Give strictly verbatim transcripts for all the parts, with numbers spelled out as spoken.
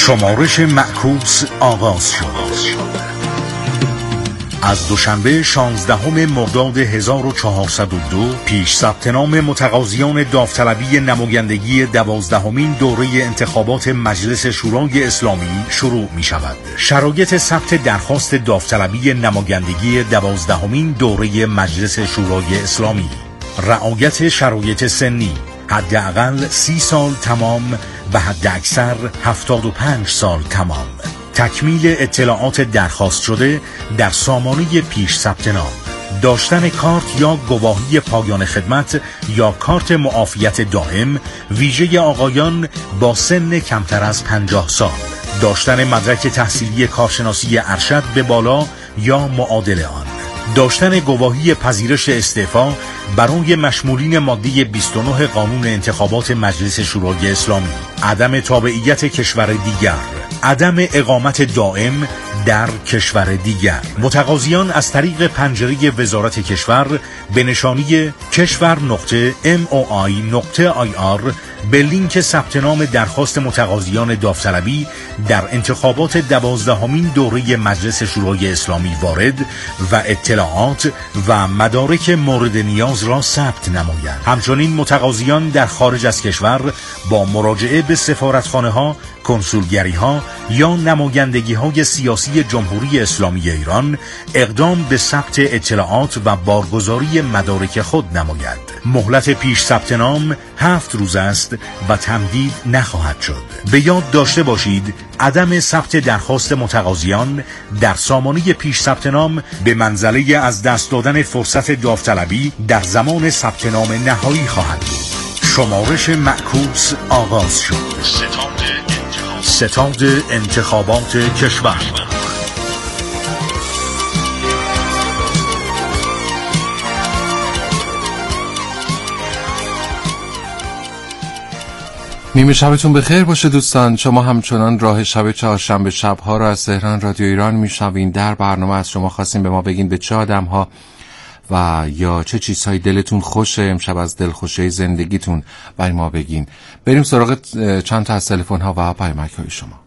شمارش معکوس آغاز شد. از دوشنبه شانزدهم مرداد هزار و چهارصد و دو پیش ثبت نام متقاضیان داوطلبی نمایندگی دوازدهمین دوره انتخابات مجلس شورای اسلامی شروع می شود. شرایط ثبت درخواست داوطلبی نمایندگی دوازدهمین دوره مجلس شورای اسلامی: رعایت شرایط سنی، حداقل سی سال تمام و حد اکثر هفتاد و پنج سال تمام. تکمیل اطلاعات درخواست شده در سامانه پیش ثبت نام. داشتن کارت یا گواهی پایان خدمت یا کارت معافیت دائم ویژه آقایان با سن کمتر از پنجاه سال. داشتن مدرک تحصیلی کارشناسی ارشد به بالا یا معادل آن. داشتن گواهی پذیرش استعفا برای مشمولین ماده بیست و نه قانون انتخابات مجلس شورای اسلامی. عدم تابعیت کشور دیگر. عدم اقامت دائم در کشور دیگر. متقاضیان از طریق پنجره وزارت کشور به نشانی کشور نقطه ام او آی نقطه آی آر به لینک ثبت نام درخواست متقاضیان داوطلبی در انتخابات دوازدهمین دوره مجلس شورای اسلامی وارد و اطلاعات و مدارک مورد نیاز را ثبت نمایند. همچنین متقاضیان در خارج از کشور با مراجعه به سفارتخانه ها، کنسولگری ها یا نمایندگی های سیاسی جمهوری اسلامی ایران اقدام به ثبت اطلاعات و بارگذاری مدارک خود نمایند. مهلت پیش ثبت نام هفت روز است و تمدید نخواهد شد. به یاد داشته باشید عدم ثبت درخواست متقاضیان در سامانه پیش ثبت نام به منزله از دست دادن فرصت داوطلبی در زمان ثبت نام نهایی خواهد بود. شمارش معکوس آغاز شد. ستاد انتخابات کشور. نیمه شبتون بخیر باشه دوستان. شما همچنان راه شب چهارشنبه شب‌ها را از تهران رادیو ایران میشنوین. در برنامه از شما خواستیم به ما بگین به چه آدم‌ها و یا چه چیزهای دلتون خوشه امشب از دلخوشی زندگیتون برای ما بگین. بریم سراغ چند تا از تلفن‌ها و پیامک‌های شما.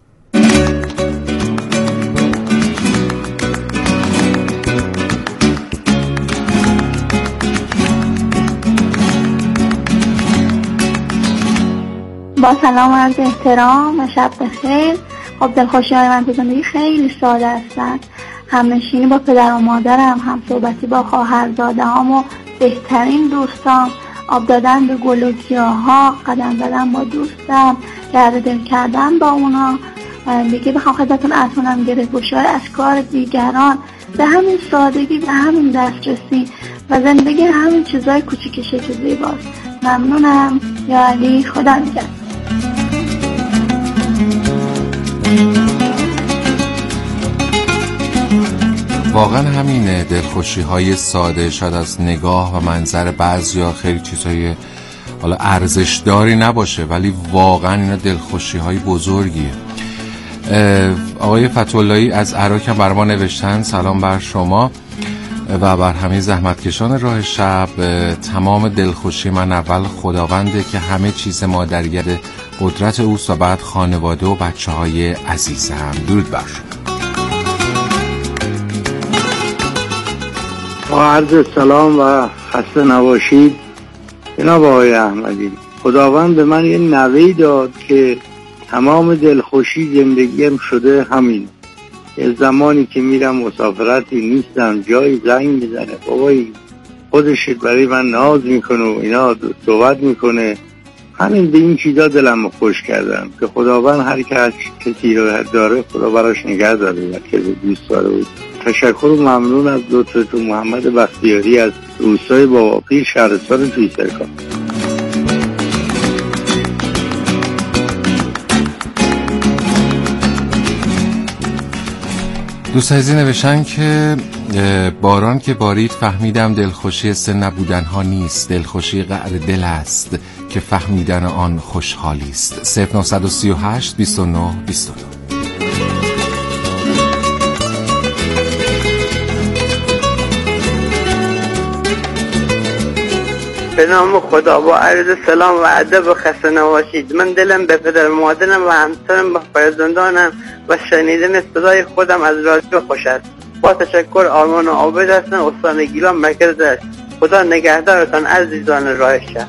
با سلام و عرض احترام و شب بخیر. خب دلخوشی های من تو زندگی خیلی ساده هستن. همنشینی با پدر و مادرم، هم صحبتی با خواهرزاده هام و بهترین دوستام، آب دادن به گل و گیاها، قدم زدن با دوستم، درد دل کردن با اونا، دیگه بخوام خدمتتون اتونم گرفتگوشی های از کار دیگران، به همین سادگی، به همین دسترسی و زندگی همین چیزای کوچیک که زیباست. ممنونم. یا علی، خدا نگهدار. واقعا همینه، دلخوشی های ساده، شاید از نگاه و منظر بعضیا خیلی چیزهای حالا ارزشداری نباشه ولی واقعا اینا دلخوشی های بزرگیه. آقای فتح‌اللهی از عراق هم بر ما نوشتن سلام بر شما و بر همه زحمتکشان راه شب. تمام دلخوشی من اول خداونده که همه چیز ما در ید قدرت اوست و بعد خانواده و بچه های عزیزم. درود بر شما. با عرض سلام و خسته نباشید. جناب آقای احمدی، خداوند به من یه نوه‌ای داد که تمام دلخوشی زندگیم شده همین. یه زمانی که میرم مسافرتی نیستم، جایی زنگ میزنه، بابایی خودش برای من ناز میکنه و اینا صحبت میکنه. همین به این چیزا دلم خوش کردم که خداوند هر که کسی رو داره خدا براش نگه داره و که دوست داره. تشکر و ممنون از لطفتون. محمد بختیاری از روستای باباپیر، شهرستان تویسرکان. دوست عزیزی نوشتن که باران که بارید فهمیدم دلخوشی سن نبودن ها نیست، دلخوشی قعر دل است که فهمیدن آن خوشحالی است. صفر نه سه هشت بیست و نه بیست و نه. به نام خدا، با عرض سلام و ادب و خسته نباشید. من دلم به پدر و مادرم و همسرم و فرزندانم و شنیدن صدای خودم از رادیو خوش است. با تشکر. آرمان و عابد هستم، استان گیلان، مرکز دشت. خدا نگهدارتان عزیزان راه شهر.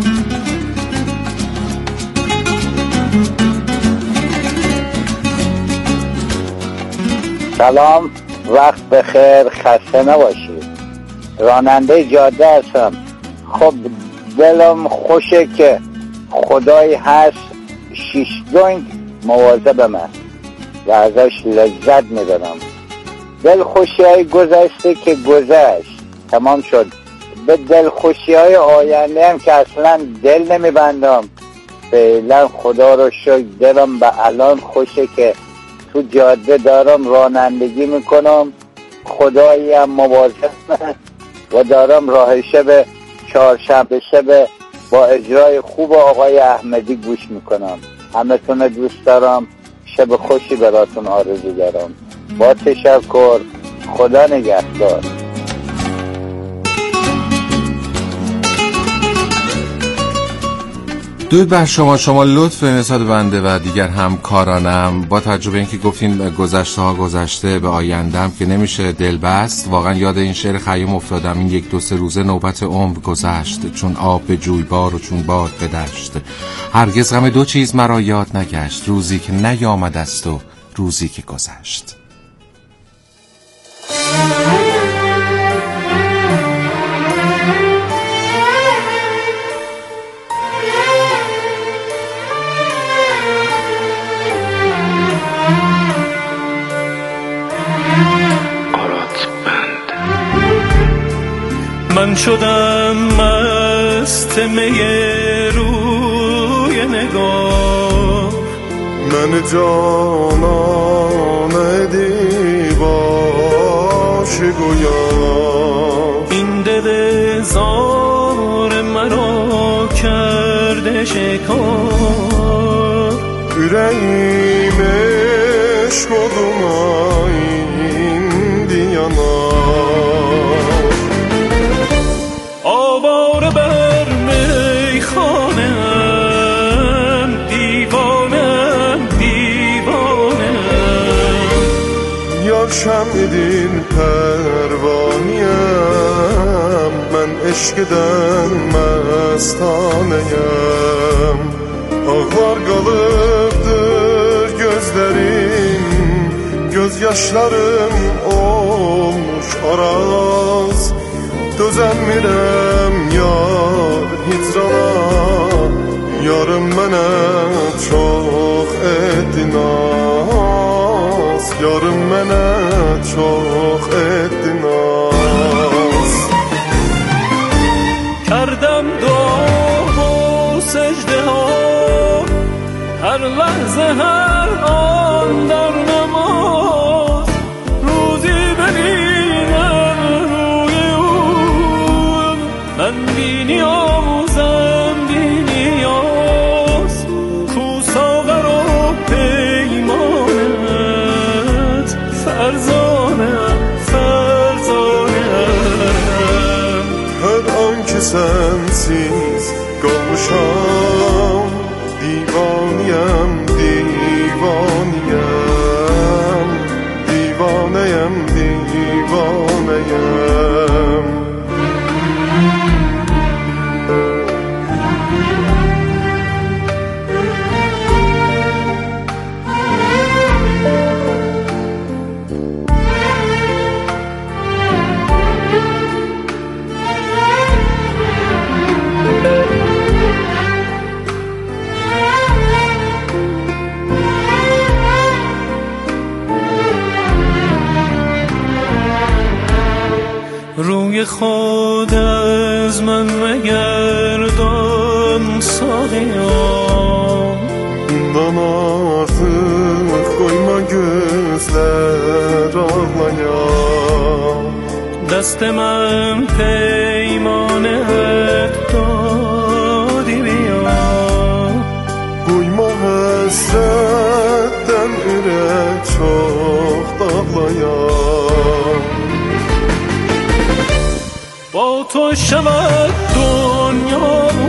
سلام، وقت بخیر، خسته نباشید. راننده جاده هستم. خب دلم خوشه که خدایی هست شیش دنگ مواظب من و ازش لذت میبرم. دل خوشی های گذشته که گذشت تمام شد. به دل خوشی های آینده هم که اصلا دل نمیبندم. فعلا خدا رو شکر دلم به الان خوشه که تو جاده دارم رانندگی میکنم. خدایی هم مواظب من و دارم راه شب چهارشنبه شب با اجرای خوب آقای احمدی گوش میکنم. همه تون دوست دارم. شب خوشی براتون آرزو دارم. با تشکر. خدا نگهدار. درود بر شما. شما لطف نسبت بنده و دیگر همکارانم. با توجه به اینکه گفتین گذشته ها گذشته، به آیندهم که نمیشه دل بست. واقعا یاد این شعر خیام افتادم. این یک دو سه روزه نوبت عمر گذشت، چون آب به جویبار و چون باد به دشت. هرگز غم دو چیز مرا یاد نگشت، روزی که نیامد است و روزی که گذشت. من شدم مست می روی نگاه، من جانان دیباش گویا. این دل زار مرا کرده شکار، yüreğim eşk oluma indi yana. آواره بر میخانم، دیوانم دیوانم. Yar şemidin pervaniyem, ben eşkiden mestaneyem. Ağlar kalıptır gözlerim, gözyaşlarım olmuş araz. Dözəmirəm yar hicrana, yarım mənə çox etdi naz. Yarım mənə çox etdi naz. کردم دعا و سجده ها، هر لحظه هر آن در نماز. روزی ببینم روی او، من بی نیازم بی نیاز. کو ساغر و پیمانت، فرزانم فرزانم. Hər an ki sənsiz qalmışam, divaniyəm divaniyəm, divanəyəm divanəyəm. روی خود از من مگردان ساقیا، Bundan artıq qoyma gözlər ağlaya. دست من پیمانت دادی بیا. Qoyma həsrətdən ürək çox dağlaya. با تو شود دنیا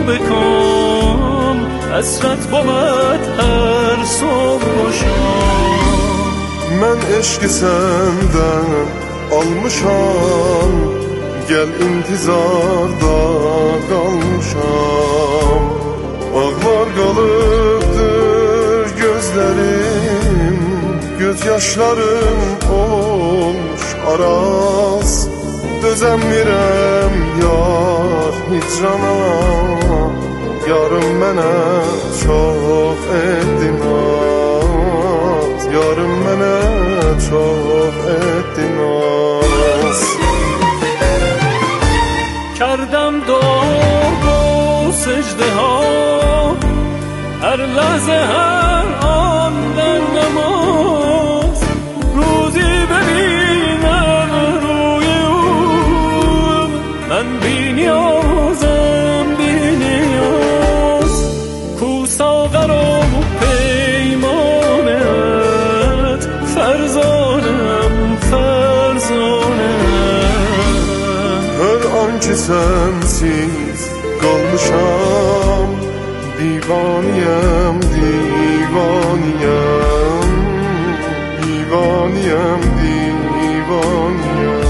بکن حسرت بود هر صبح و شام. من عشق senden almışam, gel intizarda kalmışam. Ağlar kalıbdır gözlerim, gözyaşlarım olmuş araz. Dözəmirəm yar hicrana, yarım mənə çox etdi naz. Yarım mənə çox etdi naz. کردم دعا با سجده ها، هر لحظه هر آن در نماز. روزی ببینم روی او، من بی نیازم بی نیاز. کو ساغر و پیمانت، فرزانم فرزانم. Her an ki sensiz kalmışam, divaniyem divaniyem, divaniyem divaniyem.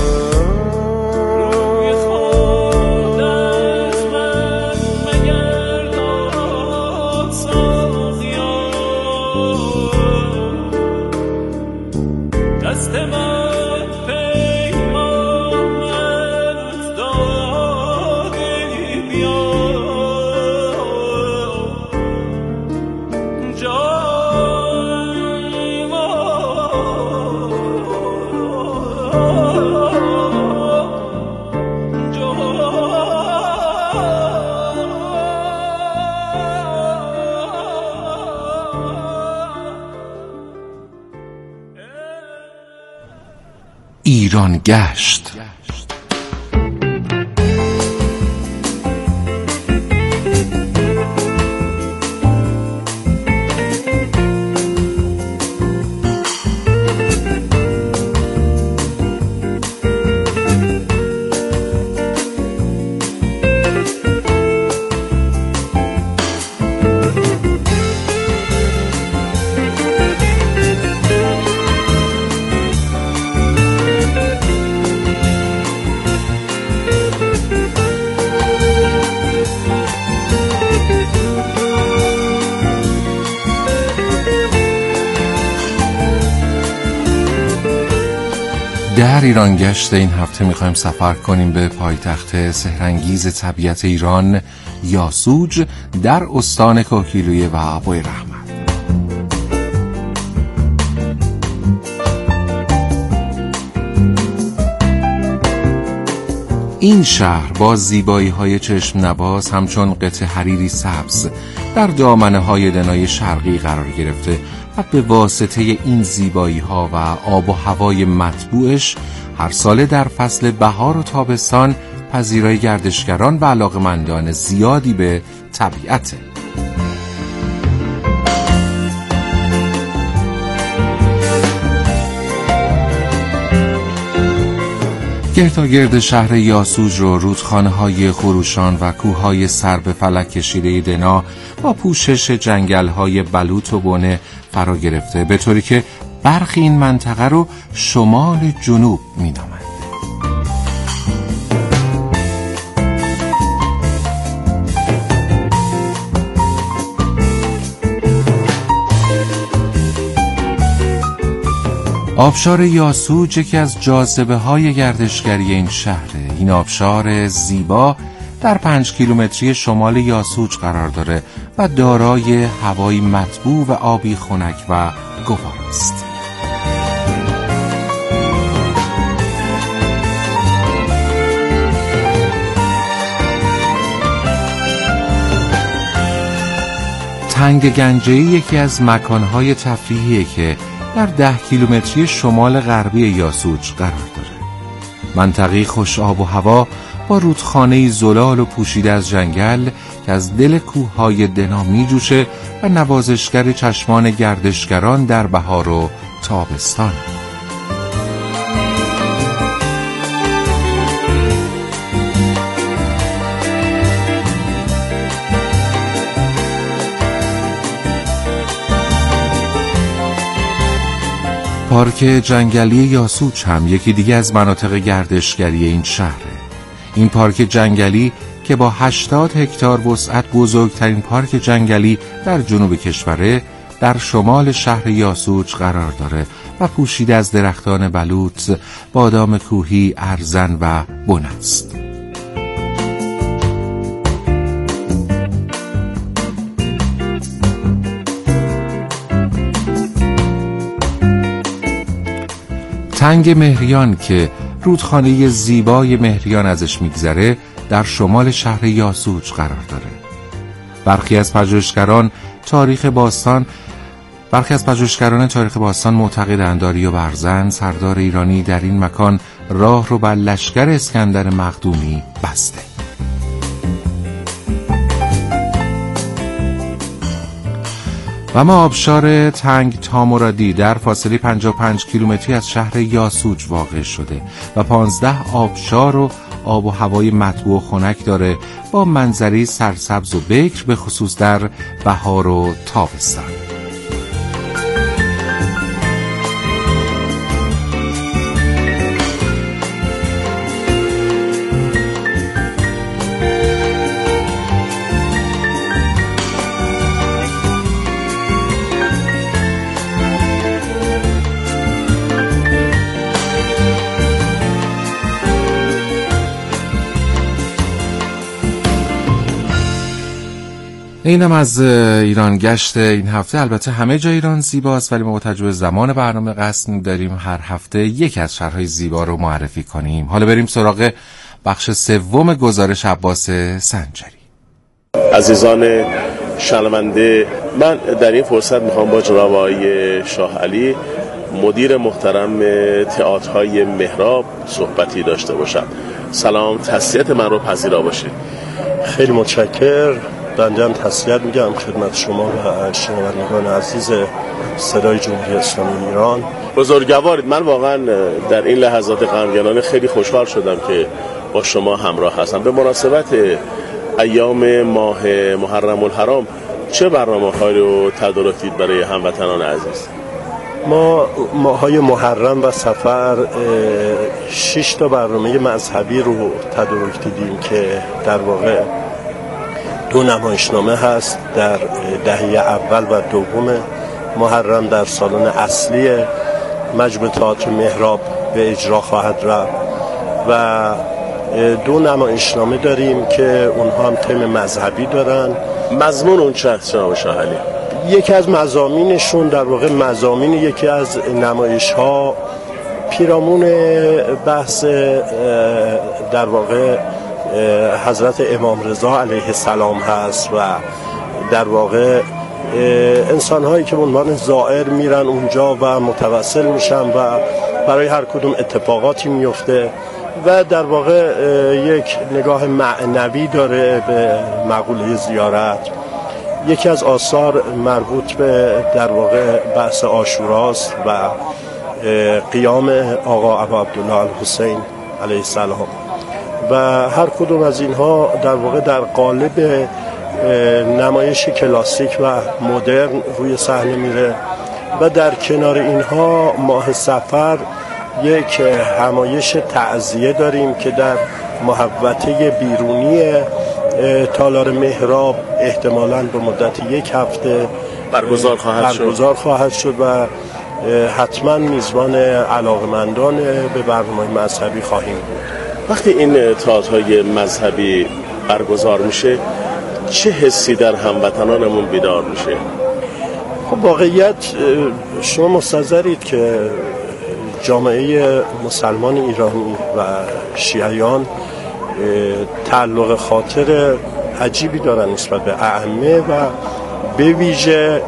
ایران گشت. در ایران گشت این هفته میخوایم سفر کنیم به پایتخت سحرانگیز طبیعت ایران، یاسوج، در استان کهگیلویه و بویراحمد. این شهر با زیبایی های چشم نواز همچون قطع حریری سبز در دامنه های دنای شرقی قرار گرفته و به واسطه این زیبایی ها و آب و هوای مطبوعش هر ساله در فصل بهار و تابستان پذیرای گردشگران و علاقمندان زیادی به طبیعته. گرداگرد شهر یاسوج رو رودخانه های خروشان و کوههای سر به فلک کشیده دنا با پوشش جنگل های بلوط و بنه فرا گرفته، به طوری که برخی این منطقه رو شمال جنوب می نامند. آبشار یاسوج یکی از جاذبه های گردشگری این شهره. این آبشار زیبا در پنج کیلومتری شمال یاسوج قرار داره و دارای هوایی مطبوع و آبی خنک و گوار است. تنگ گنجه‌ای یکی از مکانهای تفریحیه که در ده کیلومتری شمال غربی یاسوج قرار داره. منطقه خوش آب و هوا با رودخانه‌ای زلال و پوشیده از جنگل که از دل کوههای دنا می جوشه و نوازشگر چشمان گردشگران در بهار و تابستان. پارک جنگلی یاسوج هم یکی دیگه از مناطق گردشگری این شهره. این پارک جنگلی که با هشتاد هکتار وسعت بزرگترین پارک جنگلی در جنوب کشوره در شمال شهر یاسوج قرار داره و پوشیده از درختان بلوط، بادام کوهی، ارزن و بن است. تنگ مهریان که رودخانه زیبای مهریان ازش میگذره در شمال شهر یاسوج قرار داره. برخی از پژوهشگران تاریخ باستان برخی از پژوهشگران تاریخ باستان معتقدند داریوش برزن سردار ایرانی در این مکان راه رو بر لشکر اسکندر مقدونی بسته. و اما آبشار تنگ تامرادی در فاصله پنجاه و پنج کیلومتری از شهر یاسوج واقع شده و پانزده آبشار و آب و هوای مطبوع و خنک داره با منظری سرسبز و بکر، به خصوص در بهار و تابستان. اینم از ایران گشت این هفته. البته همه جای ایران زیباست، ولی ما با توجه به زمان برنامه قصد داریم هر هفته یکی از شهرهای زیبا رو معرفی کنیم. حالا بریم سراغ بخش سوم گزارش عباس سنجری. عزیزان شنونده، من در این فرصت میخوام با جناب آقای شاه علی مدیر محترم تئاترهای مهراب صحبتی داشته باشم. سلام، تسلیت من رو پذیرا باشید. خیلی متشکر. بنده هم تسلیت میگم خدمت شما و شنوندگان عزیز صدای جمهوری اسلامی ایران. بزرگوارید، من واقعا در این لحظات غمگنانه خیلی خوشحال شدم که با شما همراه هستم. به مناسبت ایام ماه محرم الحرام چه برنامه‌هایی رو تدارکید برای هموطنان عزیز؟ ما ماهای محرم و صفر شش تا برنامه مذهبی رو تدارک دیدیم که در واقع دو نمایشنامه هست در دهه اول و دوم محرم در سالن اصلی مجمع تئاتر مهراب به اجرا خواهد رفت و دو نمایشنامه داریم که اونها هم تم مذهبی دارن. مضمون اون چه است جناب شاه علی؟ یکی از مضامینشون در واقع مضامین یکی از نمایش ها پیرامون بحث در واقع حضرت امام رضا علیه السلام هست و در واقع انسان هایی که به عنوان زائر میرن اونجا و متوسل میشن و برای هر کدوم اتفاقاتی میفته و در واقع یک نگاه معنوی داره به مقوله زیارت. یکی از آثار مربوط به در واقع بحث عاشوراست و قیام آقا ابا عبدالله الحسین علیه السلام و هر کدوم از اینها در واقع در قالب نمایش کلاسیک و مدرن روی صحنه میره و در کنار اینها ماه صفر یک همایش تعزیه داریم که در محوطه بیرونی تالار مهراب احتمالاً به مدت یک هفته برگزار خواهد شد برگزار خواهد شد و حتما میزبان علاقمندان به برنامه مذهبی خواهیم بود. وقتی این تئاترهای مذهبی برگزار میشه چه حسی در هموطنانمون بیدار میشه؟ خب واقعیت شما مستحضرید که جامعه مسلمان ایرانی و شیعیان تعلق خاطر عجیبی دارن نسبت به ائمه و به ویژه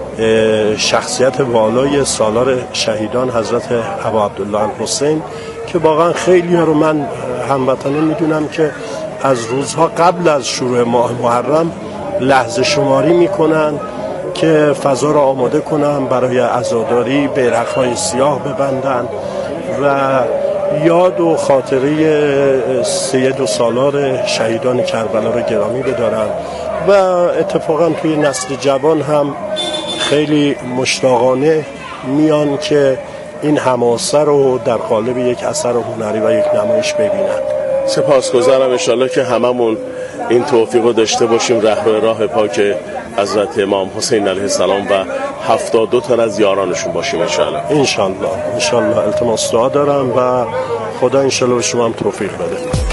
شخصیت والای سالار شهیدان حضرت ابا عبدالله الحسین که واقعا خیلی ها رو من هموطنان میدونم که از روزها قبل از شروع ماه محرم لحظه شماری میکنن که فضا رو آماده کنن برای عزاداری، بیرق‌های سیاه ببندن و یاد و خاطره سید و سالار شهیدان کربلا رو گرامی بدارن و اتفاقا توی نسل جوان هم خیلی مشتاقانه میان که این حماسه رو در قالب یک اثر هنری و یک نمایش ببینن. سپاسگزارم. انشالله که هممون این توفیق رو داشته باشیم رهرو راه پاک حضرت امام حسین علیه السلام و هفتاد و دو تا از یارانشون باشیم انشالله. انشالله انشالله التماس دعا دارم و خدا انشالله به شما هم توفیق بده.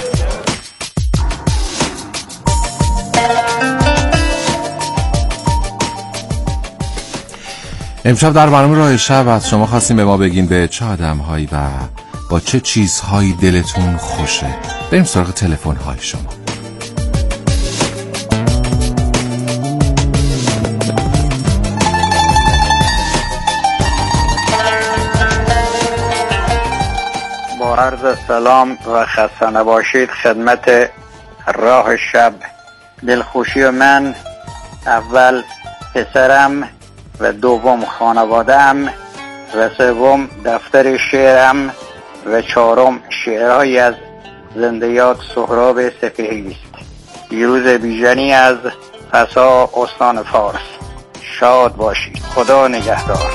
امشب در برنامه راه شب از شما خواستیم به ما بگین به چه آدم‌هایی و با چه چیزهایی دلتون خوشه. بریم سراغ تلفن‌های شما. با عرض سلام و خسته نباشید خدمت راه شب. دلخوشی من اول پسرم و دوم خانواده‌ام و سوم دفتر شعرم و چهارم شعرهایی از زندیات سهراب سپهری است. پیروز بیژنی از فسا استان فارس. شاد باشید. خدا نگهدار.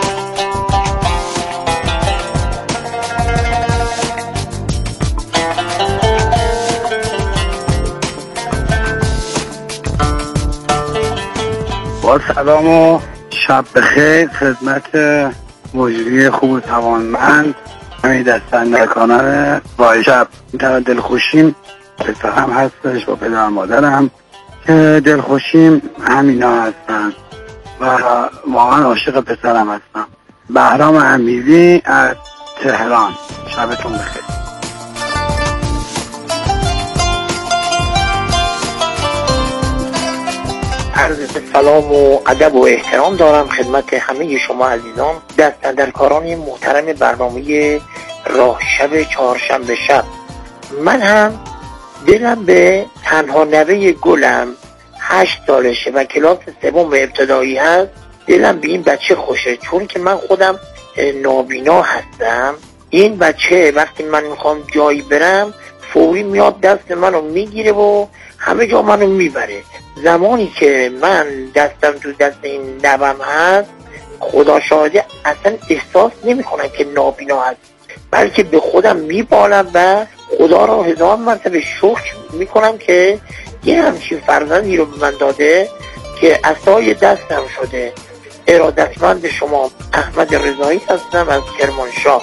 با سلام و شب بخیر خدمت مجری خوب و توانمند حمید از سندرکانه با شب. دلخوشیم پسرم هستش با پدر مادرم که دلخوشیم همینا هستن و واقعا عاشق پسرم هستم. بهرام امیری از تهران. شبتون بخیر. عرض سلام و ادب و احترام دارم خدمت همه شما عزیزان دستاندرکاران محترم برنامه راه شب چهارشنبه شب. من هم دلم به تنها نوه گلم هشت سالشه و کلاس سوم ابتدایی هست. دلم به این بچه خوشه چون که من خودم نابینا هستم. این بچه وقتی من میخوام جایی برم فوری میاد دست منو میگیره و همه جا منو میبره. زمانی که من دستم تو دست این نوام هست خدا شاهده اصلا احساس نمی کنم که نابینا هست، بلکه به خودم میبالم و خدا را هزار مرتبه شکر میکنم که یه همچین فرزندی رو به من داده که عصای دستم شده. ارادتمند شما احمد رضایی هستم از کرمانشاه.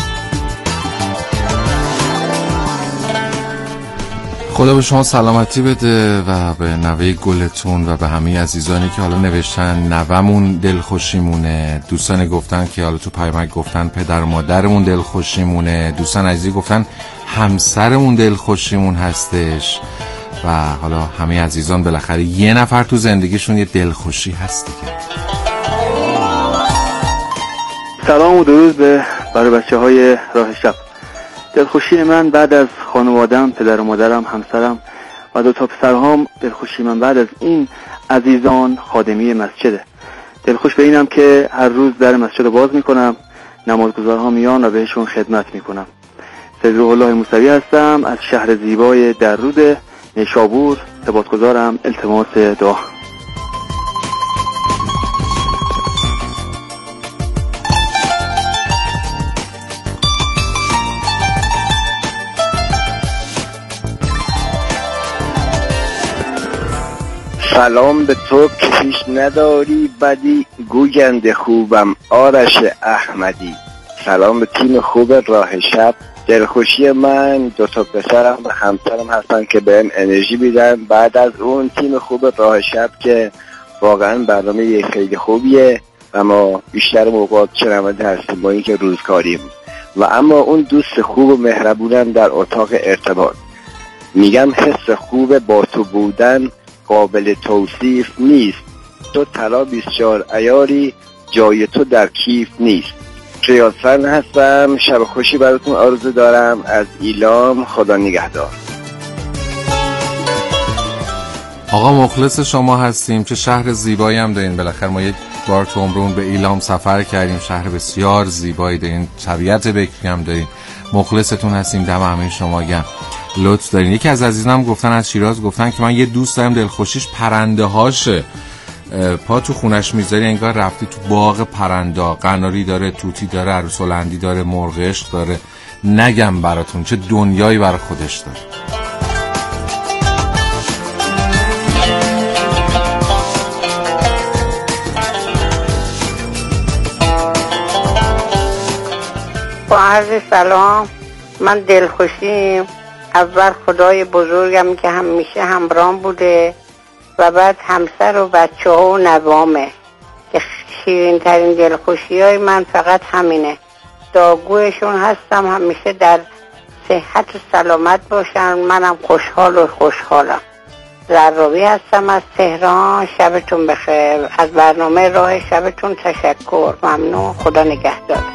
خدا به شما سلامتی بده و به نوه گلتون و به همه عزیزانی که حالا نوشتن نوامون دلخوشیمونه، دوستان گفتن که حالا تو پیامک گفتن پدر و مادرمون دلخوشیمونه، دوستان عزیزی گفتن همسرمون دلخوشیمون هستش و حالا همه عزیزان بالاخره یه نفر تو زندگیشون یه دلخوشی هست دیگه. سلام و درود به برای بچه های راه شب. دلخوشی من بعد از خانوادم، پدر و مادرم، همسرم و دو تا پسرهام، دلخوشی من بعد از این عزیزان خادمی مسجده. دلخوش به اینم که هر روز در مسجد رو باز میکنم، نمازگزارها میان و بهشون خدمت میکنم. سید روح الله موسوی هستم از شهر زیبای درود نیشابور. سپاسگزارم. التماس دعا. سلام به تو که پیش نداری بدی، گوینده خوبم آرش احمدی. سلام به تیم خوب راه شب. دلخوشی من دو تا پسرم و همسرم هستن که بهم انرژی میدن بعد از اون تیم خوب راه شب که واقعا برنامه خیلی خوبیه و ما بیشتر موقعات شنونده هستیم با اینکه روزکاریم. و اما اون دوست خوب و مهربونم در اتاق ارتباط. میگم حس خوب با تو بودن قابل توصیف نیست. تو طلا بیست و چهار عیاری، جای تو در کیف نیست. ریاضفن هستم. شب خوشی براتون آرزو دارم از ایلام. خدا نگهدار. آقا مخلص شما هستیم. چه شهر زیبایی هم دارین. بالاخره ما یک بار تو عمرمون به ایلام سفر کردیم. شهر بسیار زیبایی دارین، طبیعت بکری هم دارین. مخلصتون هستیم. دم همه شما گرم. لطف دارین. یکی از عزیزانم گفتن از شیراز گفتن که من یه دوست دارم دلخوشیش پرنده هاشه. پا تو خونش میذاری انگار رفتی تو باغ پرندا. قناری داره، توتی داره، عروس هلندی داره، مرغ عشق داره. نگم براتون چه دنیایی برای خودش داره. با عرض سلام، من دلخوشیم. اول خدای بزرگم که همیشه همراهم بوده و بعد همسر و بچه ها و نوامه که شیرین ترین دلخوشی های من فقط همینه. داغگوشون هستم، همیشه در صحت و سلامت باشن. منم خوشحال و خوشحالم. زرابی هستم از تهران. شبتون بخیر. از برنامه راه شبتون تشکر. ممنون. خدا نگهدار.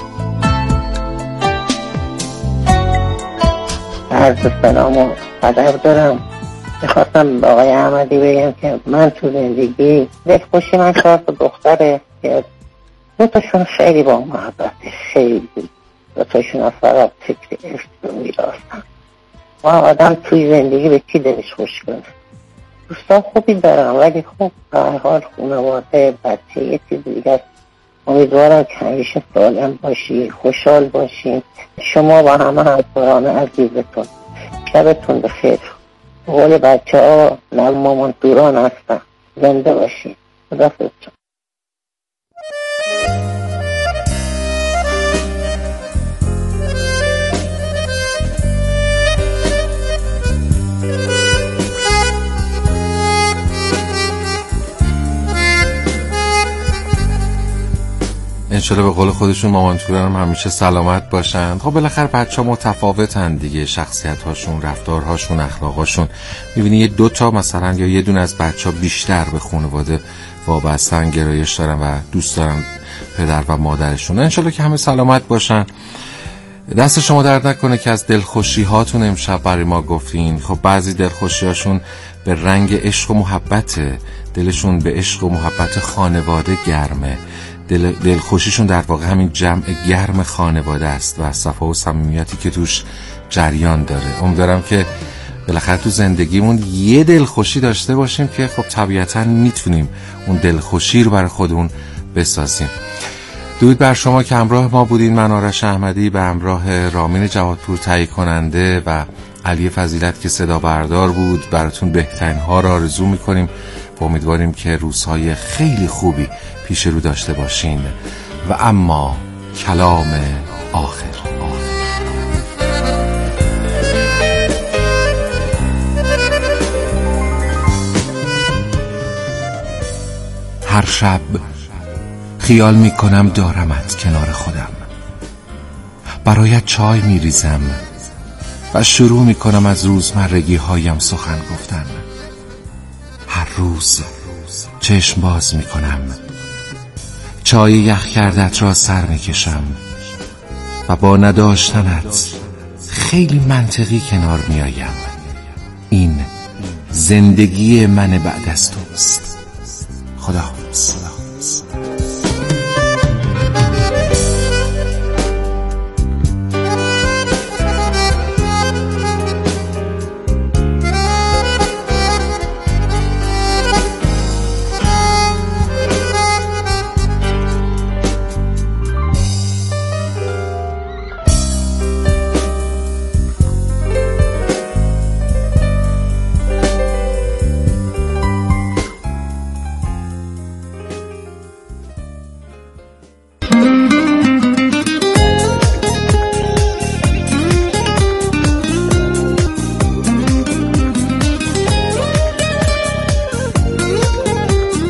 عرض سلام و ادب دارم. میخواستم به آقای احمدی بگم که من تو زندگی دلخوشی من چهار تا دختره که دو تاشون خیلی با محبت، خیلی دو تاشون فقط فکر عشق رو میراستن. و آدم توی زندگی به کی دلش خوش کنه؟ دوستان خوبی دارم ولی خب به هر حال خانواده، بچه، یه چیز دیگه است. امیدوارم که همیشه سالم باشی، خوشحال باشین. شما با همه همکاران عزیزتون شبتون بخیر. قول بچه ها نه مامان دوران هستن. زنده باشین. خداحافظ. انشالله به قول خودشون مامان توران هم همیشه سلامت باشن. خب بالاخره بچه ها متفاوتن دیگه، شخصیت هاشون، رفتارهاشون، اخلاقاشون. میبینی یه دوتا مثلا یا یه دونه از بچه ها بیشتر به خانواده وابستن، گرایش دارن و دوست دارن پدر و مادرشون. انشالله که همه سلامت باشن. دست شما درد نکنه که از دلخوشی هاتون امشب برای ما گفتین. خب بعضی دلخوشی هاشون به رنگ عشق و محبته، دلشون به عشق و محبت خانواده گرمه. دل دلخوشیشون در واقع همین جمع گرم خانواده است و صفا و صمیمیتی که توش جریان داره. امیدوارم که بالاخره تو زندگیمون یه دلخوشی داشته باشیم که خب طبیعتاً میتونیم اون دلخوشی رو برای خودمون بسازیم. درود بر شما که همراه ما بودین. من آرش احمدی به همراه رامین جوادپور تهیه کننده و علی فضیلت که صدا بردار بود براتون بهترین ها را آرزو میکنیم و امیدواریم که روزهای خیلی خوبی پیش رو داشته باشین. و اما کلام آخر. هر شب خیال میکنم دارمت کنار خودم، برایت چای میریزم و شروع میکنم از روزمرگی هایم سخن گفتن. هر روز چشم باز میکنم، چای یخ کردت را سر میکشم و با نداشتنت خیلی منطقی کنار میایم. این زندگی من بعد از توست. خداحافظ.